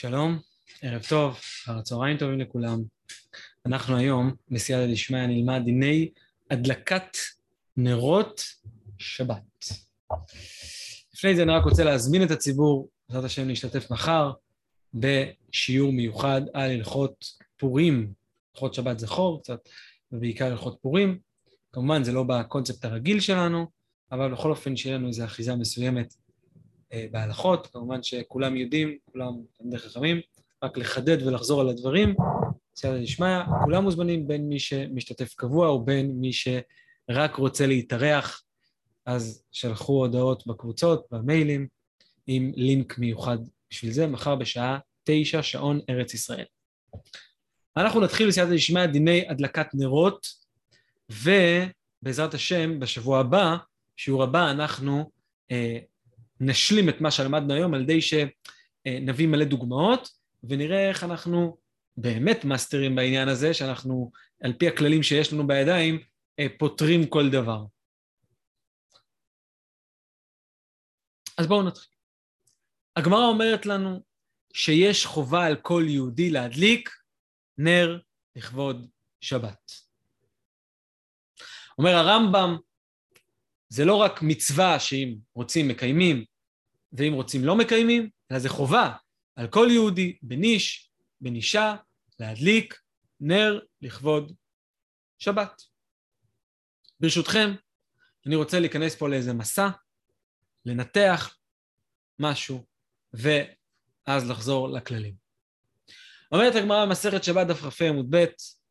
שלום, ערב טוב, אחר צהריים טובים לכולם. אנחנו היום בסייעתא דשמיא נלמד דיני הדלקת נרות שבת. לפני זה אני רק רוצה להזמין את הציבור, בעזרת השם להשתתף מחר, בשיעור מיוחד על הלכות פורים, הלכות שבת זכור קצת, ובעיקר הלכות פורים. כמובן זה לא בקונספט הרגיל שלנו, אבל בכל אופן שיהיה לנו איזו אחיזה מסוימת בהלכות, כמובן שכולם יודעים, כולם תלמידי חכמים, רק לחדד ולחזור על הדברים, סייעתא דשמיא, כולם מוזמנים בין מי שמשתתף קבוע או בין מי שרק רוצה להתארח, אז שלחו הודעות בקבוצות, במיילים, עם לינק מיוחד בשביל זה, מחר בשעה 9 שעון ארץ ישראל. אנחנו נתחיל בסייעתא דשמיא דיני הדלקת נרות, ובעזרת השם בשבוע הבא, שיעור הבא אנחנו נשלים את מה שלמדנו היום על ידי שנביא מלא דוגמאות, ונראה איך אנחנו באמת מאסטרים בעניין הזה, שאנחנו על פי הכללים שיש לנו בידיים, פותרים כל דבר. אז בואו נתחיל. הגמרא אומרת לנו שיש חובה על כל יהודי להדליק נר לכבוד שבת. אומר הרמב"ם, זה לא רק מצווה שאם רוצים מקיימים, ואם רוצים לא מקיימים, אלא זה חובה על כל יהודי, בן איש, בן אישה, להדליק נר לכבוד שבת. ברשותכם, אני רוצה להיכנס פה לאיזה מסע, לנתח משהו, ואז לחזור לכללים. אומרת הגמרא במסכת שבת דף כ"ה עמוד ב',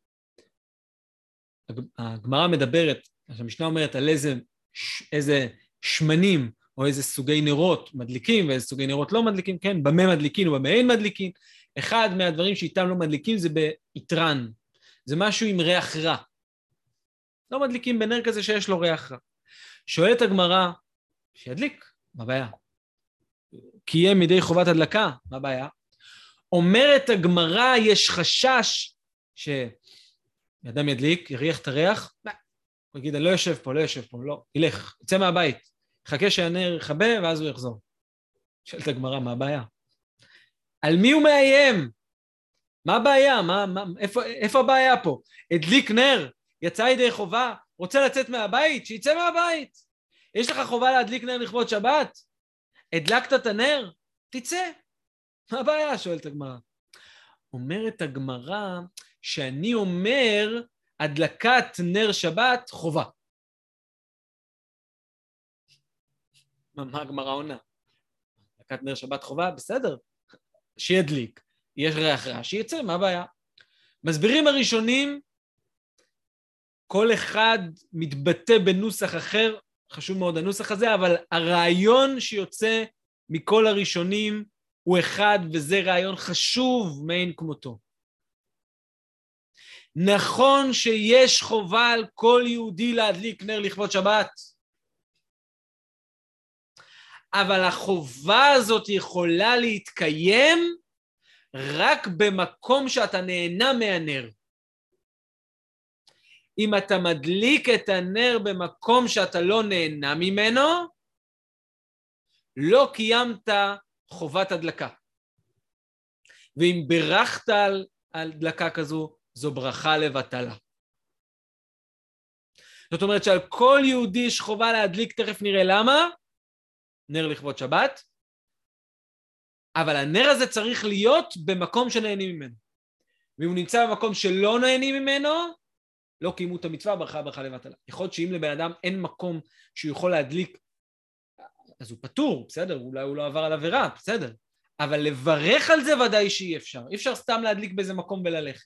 הגמרא מדברת, המשנה אומרת על איזה שמנים או איזה סוגי נרות מדליקים ואיזה סוגי נרות לא מדליקים, כן, במה מדליקים ובמה אין מדליקים. אחד מהדברים שאיתם לא מדליקים זה ביתרן, זה משהו עם ריח רע. לא מדליקים בנר כזה שיש לו ריח רע. שואלת הגמרא, שידליק, מה הבעיה? קיים מידי חובת הדלקה, מה הבעיה? אומרת הגמרא, יש חשש שאדם ידליק, יריח את הריח, הוא יגיד, אני לא יושב פה, לא, ילך, יצא מהבית, חכה שהנר יחבא ואז הוא יחזור. שואלת הגמרא, מה הבעיה? על מי הוא מאיים? מה הבעיה? איפה הבעיה פה? הדליק נר, יצא ידי חובה, רוצה לצאת מהבית, שיצא מהבית. יש לך חובה להדליק נר לכבוד שבת? הדלקת את הנר? תצא. מה הבעיה? שואלת הגמרא. אומרת הגמרא, שאני אומר, הדלקת נר שבת חובה. מה הגמרא עונה? הדלקת נר שבת חובה? בסדר. שידליק. יש ריח רע, שיצא, מה הבעיה? מסבירים הראשונים, כל אחד מתבטא בנוסח אחר, חשוב מאוד הנוסח הזה, אבל הרעיון שיוצא מכל הראשונים הוא אחד, וזה רעיון חשוב מאין כמותו. נכון שיש חובה על כל יהודי להדליק נר לכבוד שבת, אבל החובה הזאת יכולה להתקיים רק במקום שאתה נהנה מהנר. אם אתה מדליק את הנר במקום שאתה לא נהנה ממנו, לא קיימת חובת הדלקה. ואם ברכת על דלקה כזו, זו ברכה לבטלה. זאת אומרת שעל כל יהודי יש חובה להדליק, תכף נראה למה, נר לכבוד שבת, אבל הנר הזה צריך להיות במקום שנהנים ממנו. ואם הוא נמצא במקום שלא נהנים ממנו, לא קיימו את המצווה, ברכה לבטלה. יכול להיות שאם לבן אדם אין מקום שהוא יכול להדליק, אז הוא פטור, בסדר, אולי הוא לא עבר על עבירה, בסדר. אבל לברך על זה ודאי שאי אפשר. אי אפשר סתם להדליק באיזה מקום וללכת.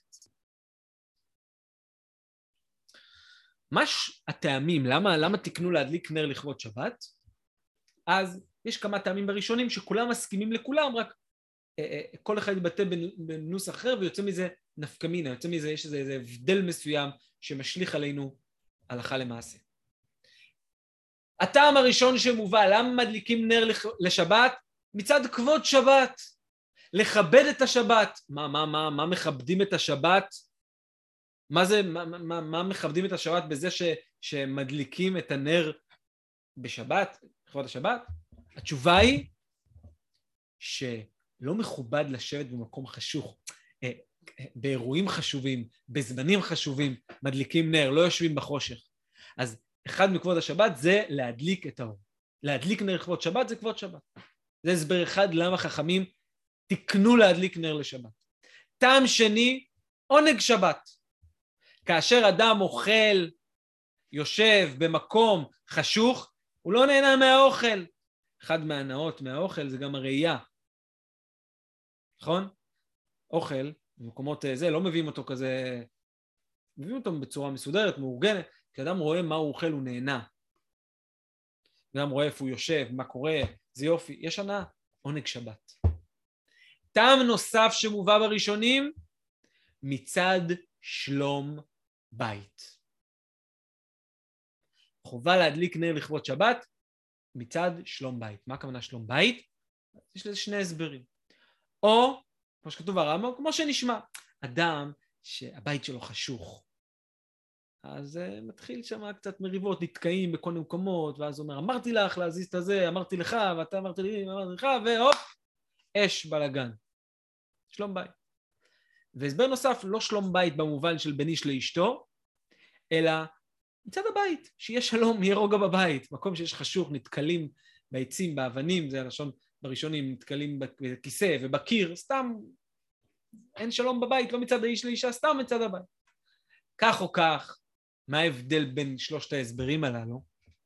מה הטעמים? למה תקנו להדליק נר לכבוד שבת? אז יש כמה טעמים בראשונים שכולם מסכימים לכולם, רק כל אחד יתבטא בנוסח אחר ויוצא מזה נפקמינה, יוצא מזה יש איזה הבדל מסוים שמשליך עלינו הלכה למעשה. הטעם הראשון שמובא, למה מדליקים נר לשבת? מצד כבוד שבת, לכבד את השבת. מה מכבדים את השבת? מה מכבדים את השבת בזה שמדליקים את הנר בשבת, לכבוד השבת? התשובה היא לא מכובד לשבת במקום חשוך, באירועים חשובים, בזמנים חשובים, מדליקים נר, לא יושבים בחושך. אז אחד מכבוד השבת זה להדליק את האור. להדליק נר לכבוד שבת זה כבוד שבת. זה הסבר אחד למה חכמים תקנו להדליק נר לשבת. טעם שני, עונג שבת. כאשר אדם אוכל, יושב במקום חשוך, הוא לא נהנה מהאוכל. אחד מהנאות מהאוכל זה גם הראייה. נכון? אוכל, במקומות זה, לא מביאים אותו כזה, מביאים אותו בצורה מסודרת, מאורגנת. כשאדם רואה מה הוא אוכל, הוא נהנה. אדם רואה איפה הוא יושב, מה קורה, זה יופי. יש הנאה, עונג שבת. טעם נוסף שמובא בראשונים, מצד שלום בית. חובה להדליק נר לכבוד שבת, מצד שלום בית. מה הכוונה שלום בית? יש לזה שני הסברים. או, כמו שכתוב ברמב"ם, כמו שנשמע, אדם שהבית שלו חשוך, אז מתחיל שם קצת מריבות, נתקעים בכל מיני מקומות, ואז הוא אומר, אמרתי לך להזיז את הזה, אמרתי לך, ואתה אמרתי לך, והופ, אש בלגן. שלום בית. והסבר נוסף, לא שלום בית במובן של בין איש לאשתו, אלא מצד הבית, שיהיה שלום, יהיה רוגע בבית, מקום שיש חשוך, נתקלים בעצים, באבנים, זה הלשון בראשונים, נתקלים בכיסא ובקיר, סתם אין שלום בבית, לא מצד האיש לאישה, סתם מצד הבית. כך או כך, מה ההבדל בין שלושת ההסברים הללו?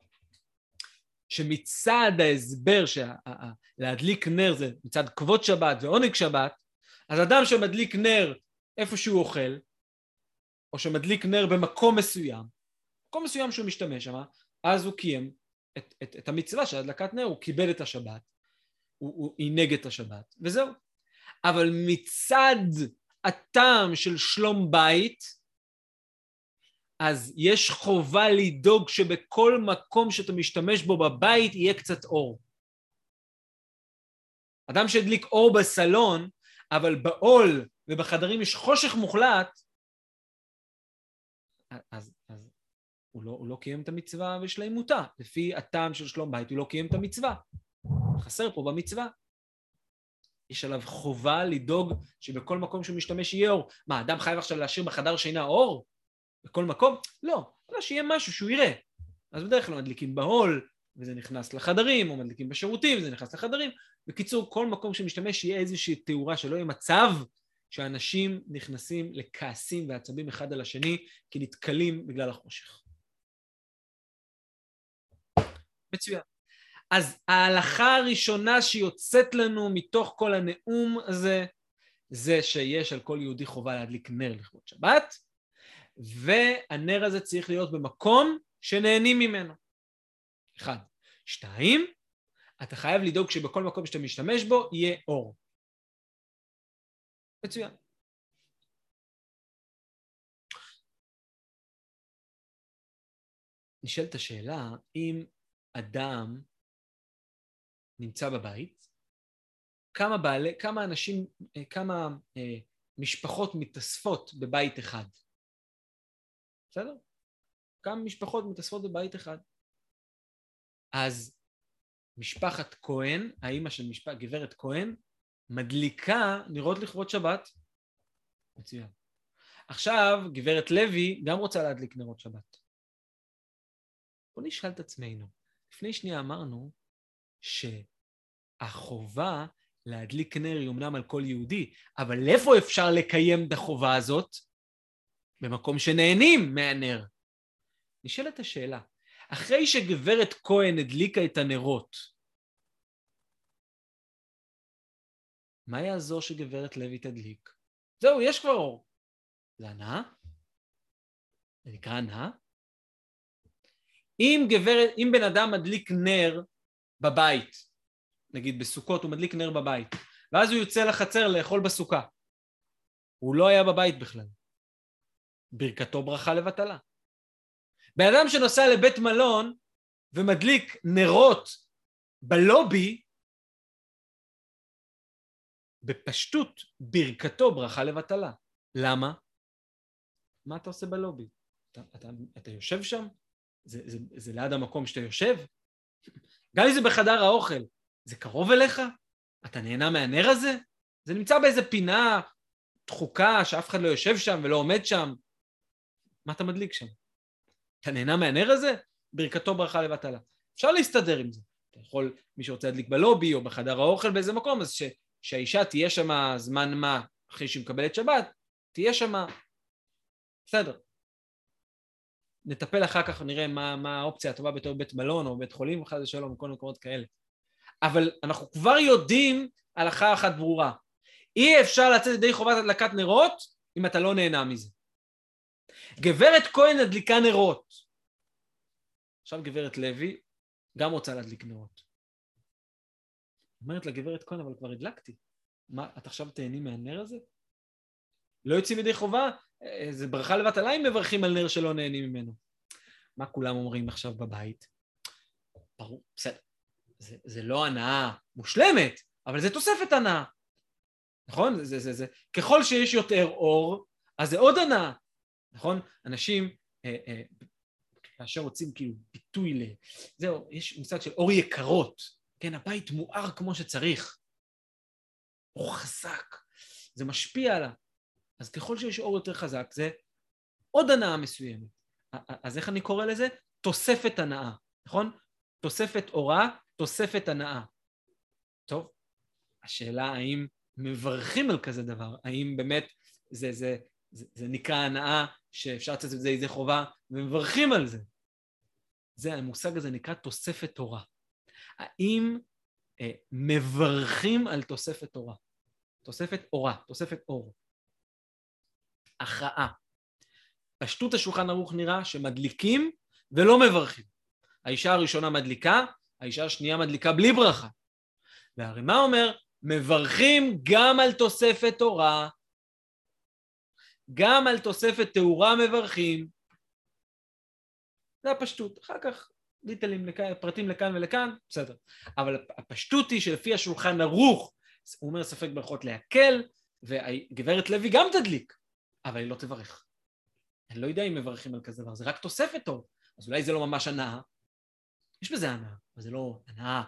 שמצד ההסבר להדליק נר זה מצד כבוד שבת ועונג שבת, אז אדם שמדליק נר איפה שהוא אוכל, או שמדליק נר במקום מסוים, מקום מסוים שהוא משתמש שם, אז הוא קיים את המצווה של הדלקת נר, הוא קיבל את השבת, הוא עינג את השבת, וזהו. אבל מצד הטעם של שלום בית, אז יש חובה לדאוג שבכל מקום שאתה משתמש בו בבית יהיה קצת אור. אדם שהדליק אור בסלון, אבל בעול ובחדרים יש חושך מוחלט, אז הוא לא קיים את המצווה בשלמותה. לפי הטעם של שלום בית הוא לא קיים את המצווה. חסר פה במצווה. יש עליו חובה לדאוג שבכל מקום שהוא משתמש יהיה אור. מה, אדם חייב עכשיו להשאיר בחדר שינה אור? בכל מקום? לא. אלא שיהיה משהו שהוא יראה. אז בדרך כלל מדליקים בהול, וזה נכנס לחדרים, או מדליקים בשירותים, וזה נכנס לחדרים. בקיצור, כל מקום שמשתמש יהיה איזושהי תאורה, שלא יהיה מצב שאנשים נכנסים לכעסים ועצבים אחד על השני, כי נתקלים בגלל החושך. מצוין. אז ההלכה הראשונה שיוצאת לנו מתוך כל הנאום הזה, זה שיש על כל יהודי חובה להדליק נר לכבוד שבת, והנר הזה צריך להיות במקום שנהנים ממנו. 1. 2. אתה חייב לדאוג שבכל מקום שאתה משתמש בו יהיה אור. מצוין. נשאלת השאלה, אם אדם נמצא בבית, כמה משפחות מתאספות בבית אחד? בסדר? כמה משפחות מתאספות בבית אחד? אז משפחת כהן, האמא של גברת כהן, מדליקה נרות לכבוד שבת. מצוין. עכשיו גברת לוי גם רוצה להדליק נרות שבת. בוא נשאל את עצמנו. לפני שנייה אמרנו שהחובה להדליק נר היא אומנם על כל יהודי, אבל איפה אפשר לקיים את החובה הזאת? במקום שנהנים מהנר. נשאלת השאלה, אחרי שגברת כהן הדליקה את הנרות, מה יעזור שגברת לוי תדליק? זהו, יש כבר אור. זה הנאה? זה נקרא הנאה? אם בן אדם מדליק נר בבית, נגיד בסוכות הוא מדליק נר בבית, ואז הוא יוצא לחצר לאכול בסוכה, הוא לא היה בבית בכלל. ברכתו ברכה לבטלה. בן אדם שנוסע לבית מלון ומדליק נרות בלובי, בפשטות ברכתו ברכה לבטלה. למה? מה אתה עושה בלובי? אתה יושב שם? זה ליד המקום שאתה יושב? גם אם זה בחדר האוכל, זה קרוב אליך? אתה נהנה מהנר הזה? זה נמצא באיזה פינה דחוקה שאף אחד לא יושב שם ולא עומד שם. מה אתה מדליק שם? אתה נהנה מהנר הזה? ברכתו ברכה לבטלה. אפשר להסתדר עם זה. אתה יכול, מי שרוצה להדליק בלובי או בחדר האוכל באיזה מקום, אז שהאישה תהיה שם זמן מה אחרי שהיא מקבלת שבת, תהיה שם. בסדר. נטפל אחר כך, נראה מה האופציה הטובה בתור בית מלון או בית חולים, חס ושלום, וכל מקומות כאלה. אבל אנחנו כבר יודעים הלכה אחת ברורה. אי אפשר לצאת ידי חובת הדלקת נרות אם אתה לא נהנה מזה. גברת כהן הדליקה נרות. עכשיו גברת לוי גם רוצה להדליק נרות. אומרת לגברת כהן, אבל כבר הדלקתי. מה, את עכשיו תהני מהנר הזה? לא יוצאים ידי חובה? זה ברכה לבטלה אם מברכים על נר שלא נהנים ממנו. מה כולם אומרים עכשיו בבית? ברור, בסדר. זה לא הנאה מושלמת, אבל זה תוספת הנאה. נכון? ככל שיש יותר אור, אז זה עוד הנאה. נכון? אנשים, כאשר רוצים כאילו ביטוי זהו, יש מושג של אור יקרות. כן, הבית מואר כמו שצריך. אור חזק. זה משפיע עליו. אז ככל שיש אור יותר חזק, זה עוד הנאה מסוימת. אז איך אני קורא לזה? תוספת הנאה. נכון? תוספת אורה, תוספת הנאה. טוב, השאלה האם מברכים על כזה דבר, האם באמת זה נקרא הנאה שאפשר לצאת את זה איזה חובה ומברכים על זה. המושג הזה נקרא תוספת תורה. האם מברכים על תוספת תורה? תוספת אורה, תוספת אור. הכרעה. פשטות השולחן ערוך נראה שמדליקים ולא מברכים. האישה הראשונה מדליקה, האישה השנייה מדליקה בלי ברכה. והרימה אומר, מברכים גם על תוספת תורה, גם על תוספת תאורה מברכים. זה הפשטות. אחר כך דיטלים פרטים לכאן ולכאן, בסדר. אבל הפשטות היא שלפי השולחן ערוך, הוא אומר ספק ברכות להקל, וגברת לוי גם תדליק, אבל היא לא תברך. אני לא יודע אם מברכים על כזה דבר, זה רק תוספת טוב. אז אולי זה לא ממש הנאה. יש בזה הנאה, אבל זה לא הנאה.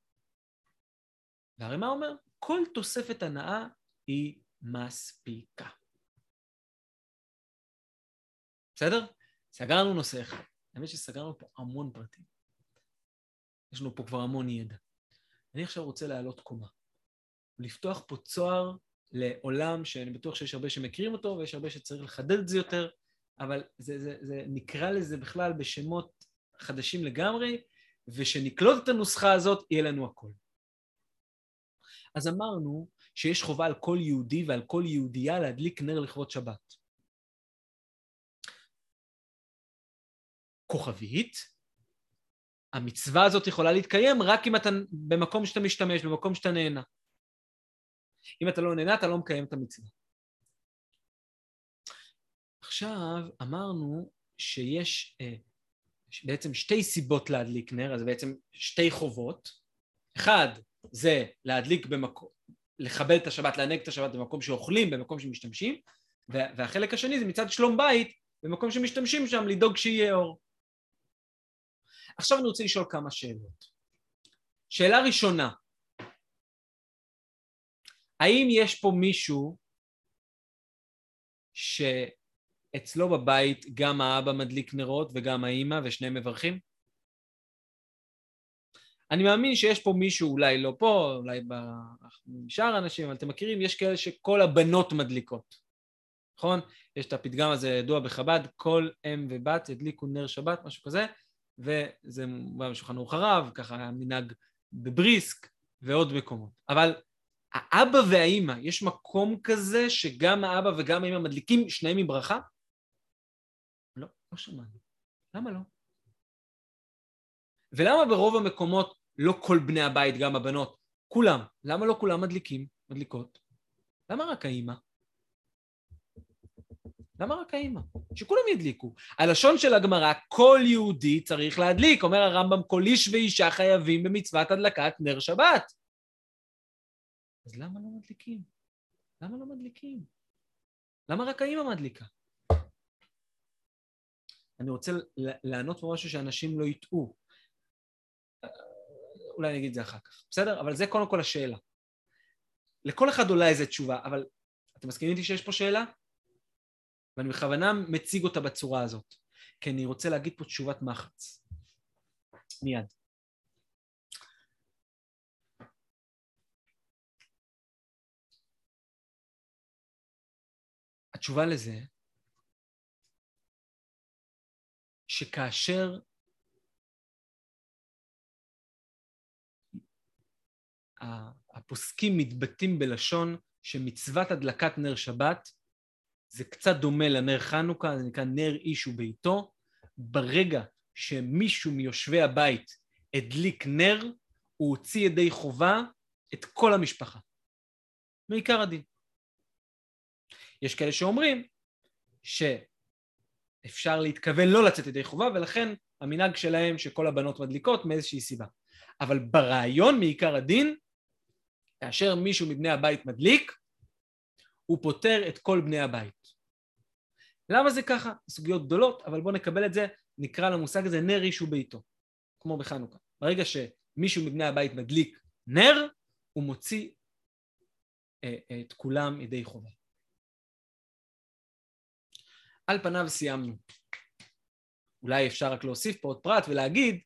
והרימה אומר, כל תוספת הנאה היא מספיקה. בסדר? סגרנו נושא אחד. האמת שסגרנו פה המון פרטים. יש לנו פה כבר המון ידע. אני עכשיו רוצה לעלות קומה. לפתוח פה צוהר לעולם שאני בטוח שיש הרבה שמכירים אותו, ויש הרבה שצריך לחדד את זה יותר, אבל זה נקרא לזה בכלל בשמות חדשים לגמרי, ושנקלוט את הנוסחה הזאת, יהיה לנו הכל. אז אמרנו שיש חובה על כל יהודי ועל כל יהודייה להדליק נר לכבוד שבת. כוכבית, המצווה הזאת יכולה להתקיים רק אם אתה במקום שאתה משתמש, במקום שאתה נהנה. אם אתה לא נהנה, אתה לא מקיים את המצווה. עכשיו אמרנו שיש בעצם שתי סיבות להדליק נר, אז בעצם שתי חובות. אחד זה להדליק במקום, לכבד את השבת, לענג את השבת במקום שאוכלים, במקום שמשתמשים, והחלק השני זה מצד שלום בית, במקום שמשתמשים שם לדאוג שיהיה אור. עכשיו אני רוצה לשאול כמה שאלות. שאלה ראשונה, האם יש פה מישהו שאצלו בבית גם האבא מדליק נרות וגם האמא ושניהם מברכים? אני מאמין שיש פה מישהו, אולי לא פה, אולי בשאר האנשים, אבל אתם מכירים, יש כאלה שכל הבנות מדליקות. נכון? יש את הפתגם הזה ידוע בחב"ד, כל אם ובת ידליקו נר שבת, משהו כזה, וזה בא בשולחן ערוך הרב, ככה מנהג בבריסק ועוד מקומות. אבל האבא והאמא, יש מקום כזה שגם האבא וגם האמא מדליקים שניהם עם ברכה? לא, לא שמענו. למה לא? ולמה ברוב המקומות לא כל בני הבית, גם הבנות, כולם? למה לא כולם מדליקות? למה רק האמא? למה רק האמא? שכולם ידליקו. הלשון של הגמרא, כל יהודי צריך להדליק. אומר הרמב"ם, כל איש ואישה חייבים במצוות הדלקת נר שבת. אז למה לא מדליקים? למה לא מדליקים? למה רק האמא מדליקה? אני רוצה לענות פה משהו שאנשים לא יטעו. אולי אני אגיד את זה אחר כך. בסדר? אבל זה קודם כל השאלה. לכל אחד עולה איזו תשובה, אבל אתם מסכימים איתי שיש פה שאלה? ואני בכוונה מציג אותה בצורה הזאת, כי אני רוצה להגיד פה תשובת מחץ. מיד. התשובה לזה, שכאשר הפוסקים מתבטאים בלשון שמצוות הדלקת נר שבת, זה קצת דומה לנר חנוכה, זה נקרא נר איש וביתו. ברגע שמישהו מיושבי הבית הדליק נר, הוא הוציא ידי חובה את כל המשפחה. מעיקר הדין. יש כאלה שאומרים שאפשר להתכוון לא לצאת ידי חובה, ולכן המנהג שלהם שכל הבנות מדליקות מאיזושהי סיבה. אבל ברעיון מעיקר הדין, כאשר מישהו מבני הבית מדליק, הוא פותר את כל בני הבית. למה זה ככה? סוגיות גדולות, אבל בואו נקבל את זה, נקרא למושג הזה נר איש וביתו, כמו בחנוכה. ברגע שמישהו מבני הבית מדליק נר, הוא מוציא את כולם ידי חובה. על פניו סיימנו. אולי אפשר רק להוסיף פה עוד פרט ולהגיד,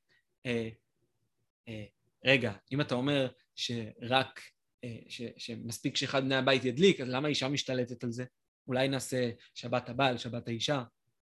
רגע, אם אתה אומר שרק, שמספיק שאחד בני הבית ידליק, אז למה האישה משתלטת על זה? אולי נעשה שבת הבעל, שבת האישה.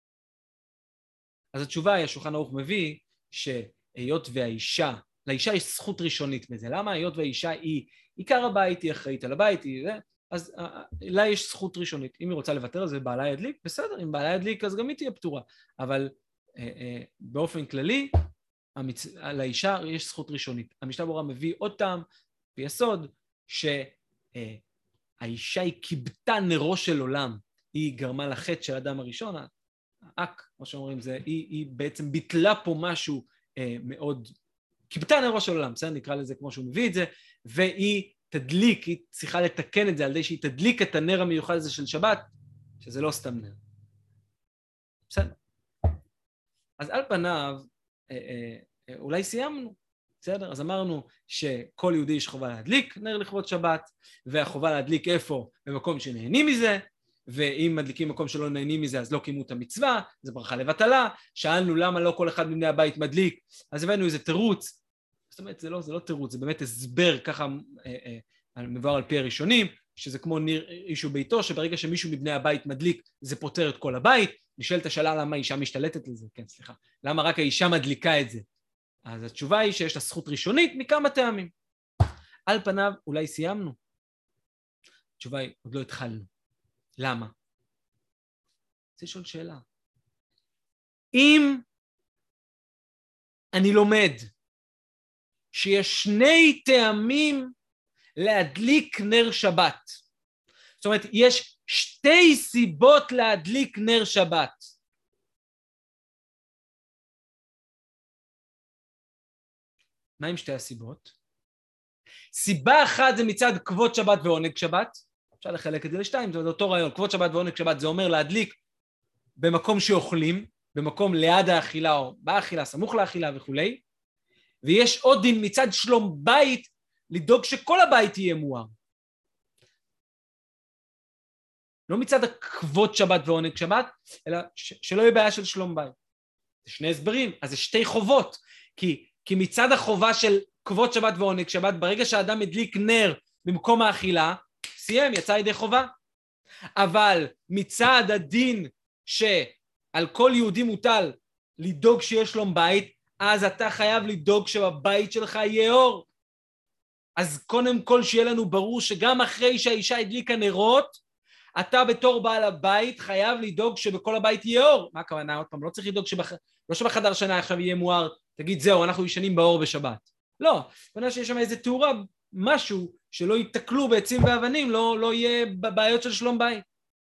אז התשובה היא, השולחן ערוך מביא, שהיות והאישה, לאישה יש זכות ראשונית בזה. למה? היות והאישה היא עיקר הבית, היא אחראית על הבית, אז לה יש זכות ראשונית. אם היא רוצה לוותר על זה, בעלה ידליק, בסדר, אם בעלה ידליק, אז גם היא תהיה פטורה. אבל באופן כללי, לאישה יש זכות ראשונית. המשנה ברורה מביא עוד טעם ביסוד, שהאישה היא קיבתה נרו של עולם, היא גרמה לחטא של האדם הראשון, כמו שאומרים, היא בעצם ביטלה פה משהו מאוד, קיבתה נרו של עולם, בסדר, נקרא לזה כמו שהוא מביא את זה, והיא תדליק, היא צריכה לתקן את זה על ידי שהיא תדליק את הנר המיוחד הזה של שבת, שזה לא סתם נר. בסדר. אז על פניו, אולי סיימנו, בסדר? אז אמרנו שכל יהודי יש חובה להדליק נר לכבוד שבת, והחובה להדליק איפה? במקום שנהנים מזה, ואם מדליקים מקום שלא נהנים מזה, אז לא קיימו את המצווה, זה ברכה לבטלה. שאלנו למה לא כל אחד מבני הבית מדליק, אז הבאנו איזה תירוץ. זאת אומרת, זה לא תירוץ, זה באמת הסבר, ככה מבואר על פי הראשונים, שזה כמו נר איש וביתו, שברגע שמישהו מבני הבית מדליק, זה פותר את כל הבית. נשאלת השאלה למה האישה משתלטת לזה, כן, סליחה. למה רק האישה מדליקה את זה? אז התשובה היא שיש לה זכות ראשונית מכמה טעמים. על פניו, אולי סיימנו. התשובה היא, עוד לא התחלנו. למה? זה שואל שאלה. אם אני לומד שיש שני טעמים להדליק נר שבת, זאת אומרת, יש שתי סיבות להדליק נר שבת. מה עם שתי הסיבות? סיבה אחת זה מצד כבוד שבת ועונג שבת, אפשר לחלק את זה לשתיים, זה אותו רעיון, כבוד שבת ועונג שבת זה אומר להדליק במקום שאוכלים, במקום ליד האכילה או באכילה, סמוך לאכילה וכולי, ויש עוד דין מצד שלום בית, לדאוג שכל הבית יהיה מואר. לא מצד הכבוד שבת ועונג שבת, אלא שלא יהיה בעיה של שלום בית. זה שני הסברים, אז זה שתי חובות, כי מצד החובה של כבוד שבת ועונג שבת, ברגע שהאדם הדליק נר במקום האכילה, סיים, יצא ידי חובה. אבל מצד הדין שעל כל יהודי מוטל לדאוג שיש שלום בית, אז אתה חייב לדאוג שבבית שלך יהיה אור. אז קודם כל שיהיה לנו ברור שגם אחרי שהאישה הדליקה נרות, אתה בתור בעל הבית חייב לדאוג שבכל הבית יהיה אור. מה הכוונה? עוד פעם, לא צריך לדאוג לא שבחדר שנה עכשיו יהיה מואר, תגיד זהו, אנחנו ישנים באור בשבת. לא, כנראה שיש שם איזה תאורה, משהו שלא ייתקלו בעצים ואבנים, לא יהיה בעיות של שלום בית.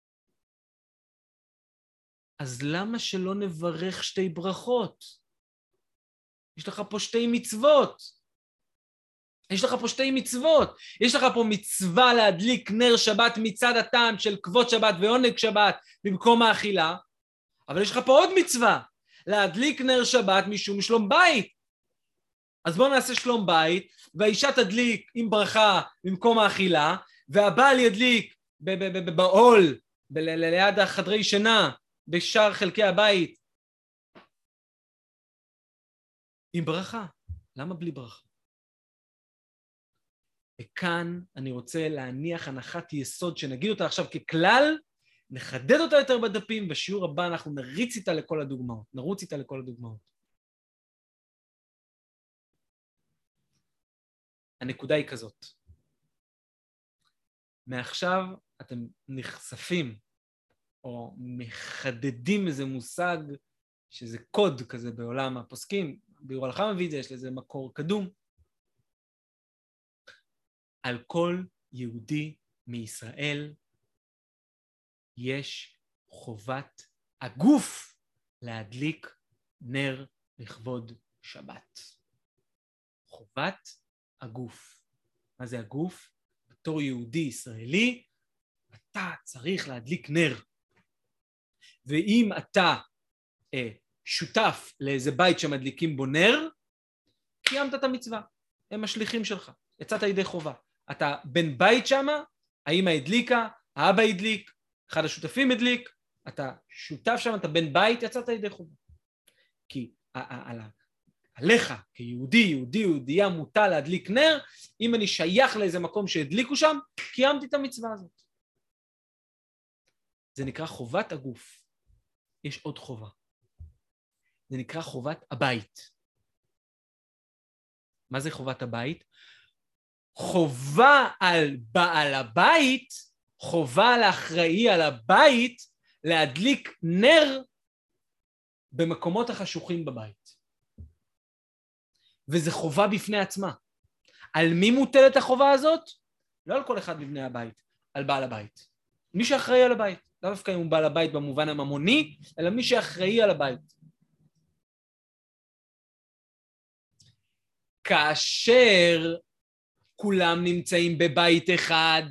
אז למה שלא נברך שתי ברכות? יש לך פה שתי מצוות. יש לך פה מצווה להדליק נר שבת מצד הטעם של כבוד שבת ועונג שבת במקום האכילה, אבל יש לך פה עוד מצווה, להדליק נר שבת משום שלום בית. אז בואו נעשה שלום בית, והאישה תדליק עם ברכה במקום האכילה, והבעל ידליק בעול, ליד החדרי שינה, בשאר חלקי הבית, עם ברכה. למה בלי ברכה? וכאן אני רוצה להניח הנחת יסוד שנגיד אותה עכשיו ככלל, נחדד אותה יותר בדפים, בשיעור הבא אנחנו נרוץ איתה לכל הדוגמאות. הנקודה היא כזאת. מעכשיו אתם נחשפים, או מחדדים איזה מושג, שזה קוד כזה בעולם הפוסקים, ביאור הלכה מביא את זה, יש לזה מקור קדום. על כל יהודי מישראל יש חובת הגוף להדליק נר לכבוד שבת. חובת הגוף. מה זה הגוף? בתור יהודי ישראלי, אתה צריך להדליק נר. ואם אתה שותף לאיזה בית שמדליקים בו נר, קיימת את המצווה. הם השליחים שלך. יצאת ידי חובה. אתה בן בית שמה, האמא הדליקה, האבא הדליק, אחד השותפים הדליק, אתה שותף שם, אתה בן בית, יצאת ידי חובה. כי עליך יהודייה מוטל להדליק נר, אם אני שייך לאיזה מקום שהדליקו שם, קיימתי את המצווה הזאת. זה נקרא חובת הגוף. יש עוד חובה. זה נקרא חובת הבית. מה זה חובת הבית? חובה על בעל הבית, חובה על האחראי על הבית, להדליק נר במקומות החשוכים בבית. וזה חובה בפני עצמה. על מי מוטלת החובה הזאת? לא על כל אחד מבני הבית, על בעל הבית. מי שאחראי על הבית. לא דווקא אם הוא בעל הבית במובן הממוני, אלא מי שאחראי על הבית. כאשר כולם נמצאים בבית אחד,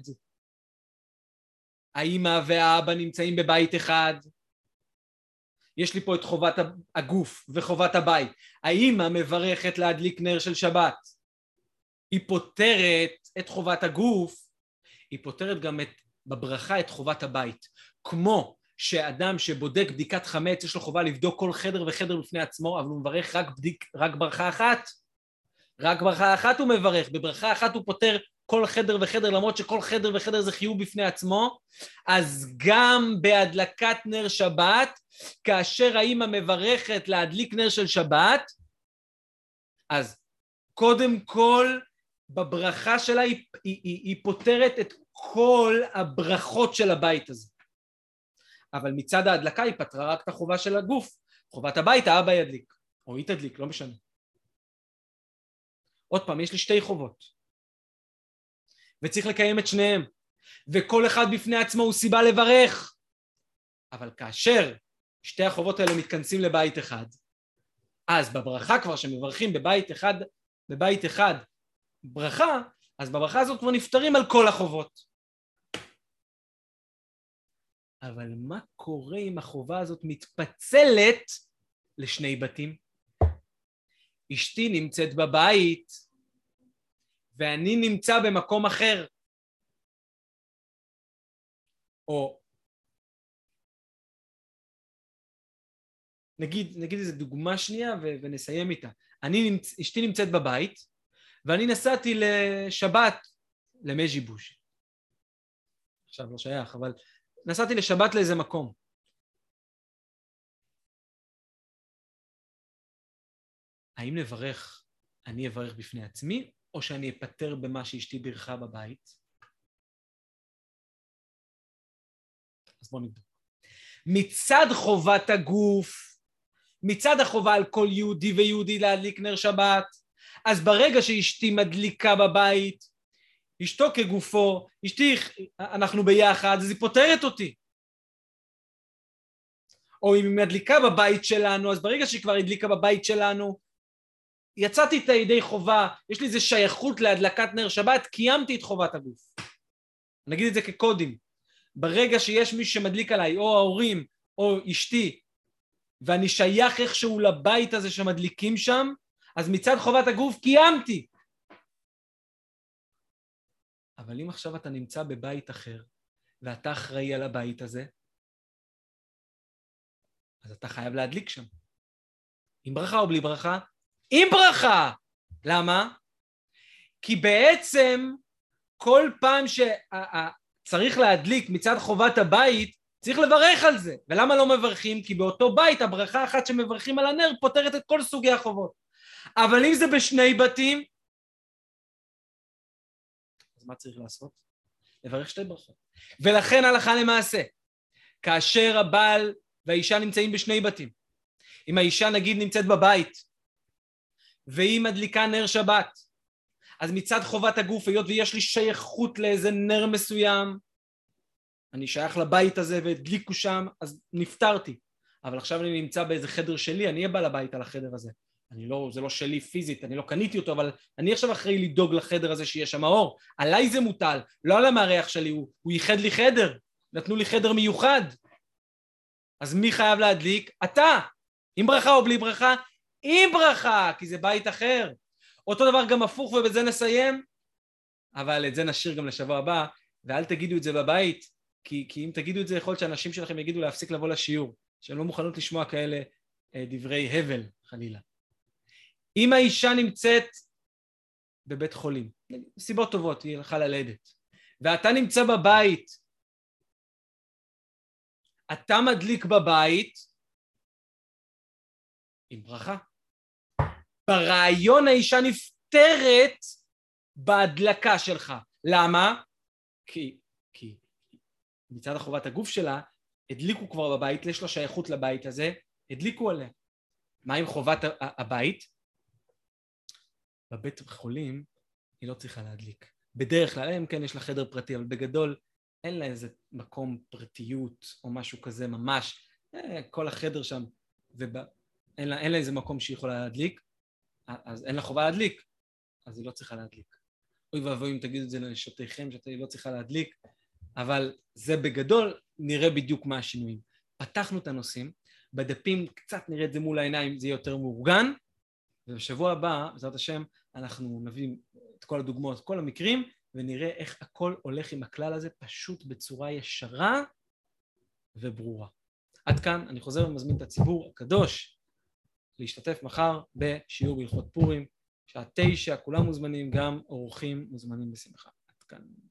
האמא והאבא נמצאים בבית אחד, יש לי פה את חובת הגוף וחובת הבית. האמא מברכת להדליק נר של שבת. היא פותרת את חובת הגוף, היא פותרת גם בברכה את חובת הבית. כמו שאדם שבודק בדיקת חמץ, יש לו חובה לבדוק כל חדר וחדר בפני עצמו, אבל הוא מברך רק ברכה אחת. רק ברכה אחת הוא מברך, בברכה אחת הוא פותר כל חדר וחדר, למרות שכל חדר וחדר זה חיוב בפני עצמו, אז גם בהדלקת נר שבת, כאשר האמא מברכת להדליק נר של שבת, אז קודם כל בברכה שלה היא פותרת את כל הברכות של הבית הזה. אבל מצד ההדלקה היא פתרה רק את החובה של הגוף, חובת הבית האבא ידליק, או היא תדליק, לא משנה. עוד פעם, יש לי שתי חובות, וצריך לקיים את שניהם, וכל אחד בפני עצמו הוא סיבה לברך, אבל כאשר שתי החובות האלה מתכנסים לבית אחד, אז בברכה כבר שמברכים בבית אחד ברכה, אז בברכה הזאת כבר נפטרים על כל החובות. אבל מה קורה אם החובה הזאת מתפצלת לשני בתים? אשתי נמצאת בבית, ואני נמצא במקום אחר. או נגיד איזו דוגמה שנייה ונסיים איתה. אשתי נמצאת בבית, ואני נסעתי לשבת למז'יבוש. עכשיו לא שייך, אבל נסעתי לשבת לאיזה מקום. האם נברך, אני אברך בפני עצמי, או שאני אפטר במה שאשתי בירכה בבית? אז בואו נבדוק. מצד חובת הגוף, מצד החובה על כל יהודי ויהודי להדליק נר שבת, אז ברגע שאשתי מדליקה בבית, אשתו כגופו, אשתי, אנחנו ביחד, אז היא פותרת אותי. או אם היא מדליקה בבית שלנו, אז ברגע שהיא כבר הדליקה בבית שלנו, יצאתי את הידי חובה, יש לי איזה שייכות להדלקת נר שבת, קיימתי את חובת הגוף. נגיד את זה כקודים. ברגע שיש מי שמדליק עליי, או ההורים, או אשתי, ואני שייך איכשהו לבית הזה שמדליקים שם, אז מצד חובת הגוף קיימתי. אבל אבל אם עכשיו אתה נמצא בבית אחר, ואתה אחראי על הבית הזה, אז אתה חייב להדליק שם. עם ברכה או בלי ברכה? עם ברכה! למה? כי בעצם כל פעם שצריך להדליק מצד חובת הבית, צריך לברך על זה. ולמה לא מברכים? כי באותו בית הברכה אחת שמברכים על הנר פותרת את כל סוגי החובות. אבל אם זה בשני בתים, אז מה צריך לעשות? לברך שתי ברכות. ולכן הלכה למעשה, כאשר הבעל והאישה נמצאים בשני בתים, אם האישה נגיד נמצאת בבית, והיא מדליקה נר שבת, אז מצד חובת הגוף, היות ויש לי שייכות לאיזה נר מסוים, אני שייך לבית הזה והדליקו שם, אז נפטרתי. אבל עכשיו אני נמצא באיזה חדר שלי, אני אהיה בעל הבית על החדר הזה. זה לא שלי פיזית, אני לא קניתי אותו, אבל אני עכשיו אחראי לדאוג לחדר הזה שיהיה שם האור. עליי זה מוטל, לא על המארח שלי, הוא ייחד לי חדר, נתנו לי חדר מיוחד. אז מי חייב להדליק? אתה! עם ברכה או בלי ברכה? עם ברכה, כי זה בית אחר. אותו דבר גם הפוך, ובזה נסיים, אבל את זה נשאיר גם לשבוע הבא, ואל תגידו את זה בבית, כי אם תגידו את זה, יכול להיות שאנשים שלכם יגידו להפסיק לבוא לשיעור, שהם לא מוכנות לשמוע כאלה דברי הבל, חלילה. אם האישה נמצאת בבית חולים, סיבות טובות, היא הלכה ללדת, ואתה נמצא בבית, אתה מדליק בבית, עם ברכה. ברעיון האישה נפטרת בהדלקה שלך. למה? כי מצד החובת הגוף שלה, הדליקו כבר בבית, יש לה שייכות לבית הזה, הדליקו עליה. מה עם חובת הבית? בבית חולים היא לא צריכה להדליק. בדרך כלל, אם כן יש לה חדר פרטי, אבל בגדול אין לה איזה מקום פרטיות או משהו כזה ממש. כל החדר שם, אין לה איזה מקום שהיא יכולה להדליק, אז אין לה חובה להדליק, אז היא לא צריכה להדליק. אוי ואבוי אם תגידו את זה לנשותיכם, שאתה לא צריכה להדליק, אבל זה בגדול, נראה בדיוק מה השינויים. פתחנו את הנושאים, בדפים קצת נראה את זה מול העיניים, זה יהיה יותר מאורגן, ובשבוע הבא, בעזרת השם, אנחנו נביא את כל הדוגמאות, כל המקרים, ונראה איך הכל הולך עם הכלל הזה, פשוט בצורה ישרה וברורה. עד כאן, אני חוזר ומזמין את הציבור הקדוש, להשתתף מחר בשיעור בהלכות פורים, שעה 9, כולם מוזמנים, גם אורחים מוזמנים בשמחה. עד כאן.